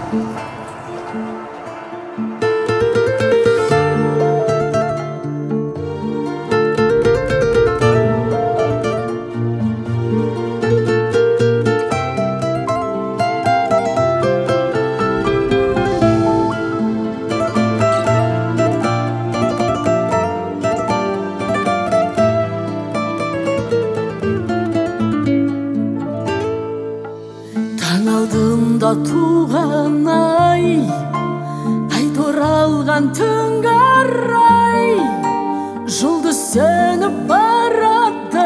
алдымда туған ай, қайта оралған түн қарай, жұлдыз сөніп барады,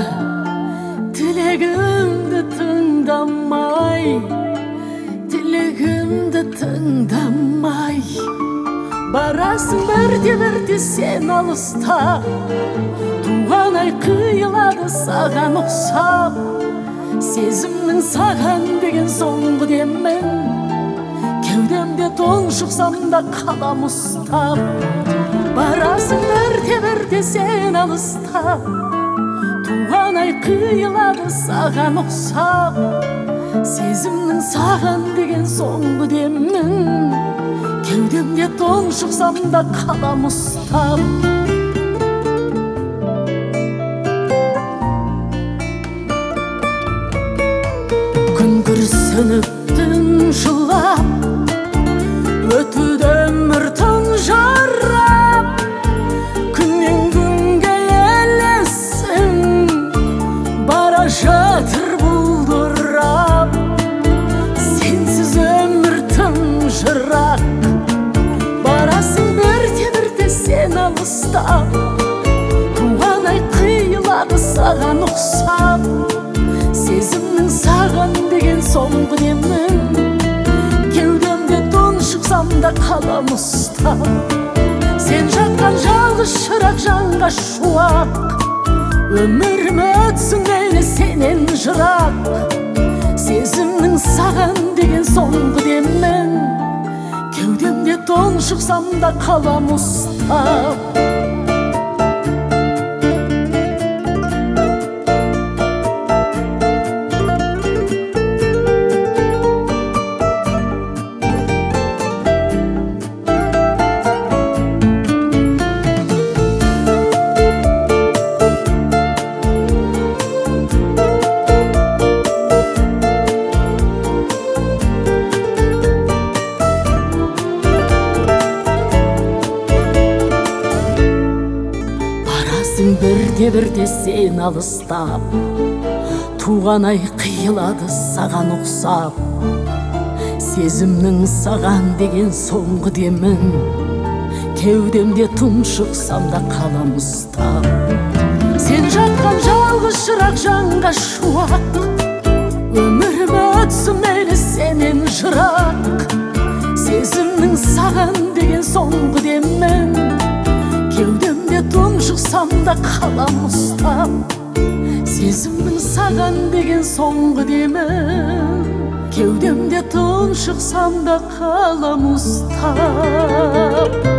тілегімді тыңдамай, тілегімді тыңдамай. Барасың бірте-бірте сен алыста, туған ай қиылады саған ұқсап. Сезімнің саған деген соңғы демін, кеудемде тұншықсам да қалам ұстап. Барасың бірте-бірте сен алыста, туған ай қиылады саған ұқсап. Сезімнің саған деген соңғы демін, кеудемде тұншықсам да қалам ұстап. Күрсініп түн жылап, өтуді өмір тұнжырап, күннен күнге елесің, бара жатыр бұлдырап. Сенсіз өмір тұнжырақ, барасың бірте-бірте сен алыстап. Туған ай қиылады саған ұқсап. Сезімнің саған деген соңғы демін, кеудемде тұншықсам да қалам ұстап. Сен жаққан жалғыз шырақ жанға шуақ, өмірім өтсін мейлі сенен жырақ. Сезімнің саған деген соңғы демін, кеудемде тұншықсам да қалам ұстап. Бірте-бірте сен алыстап, туған ай қиылады саған ұқсап. Сезімнің саған деген соңғы демін, кеудемде тұншықсам да қалам ұстап. Сен жатқан жалғыз шырақ жанға шуақ, өмірім өтсін мейлі сенен жырақ. Сезімнің саған деген соңғы демін, кеудемде тұншықсам да қалам ұстап. Сезімнің саған деген соңғы демін, кеудемде тұншықсам да қалам ұстап.